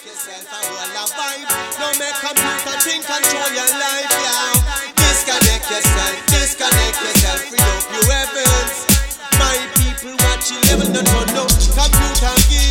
yourself a roll a vibe. Don't make computer think control your life, yeah. Disconnect yourself, free up your weapons. My people watching level not run out. Computer give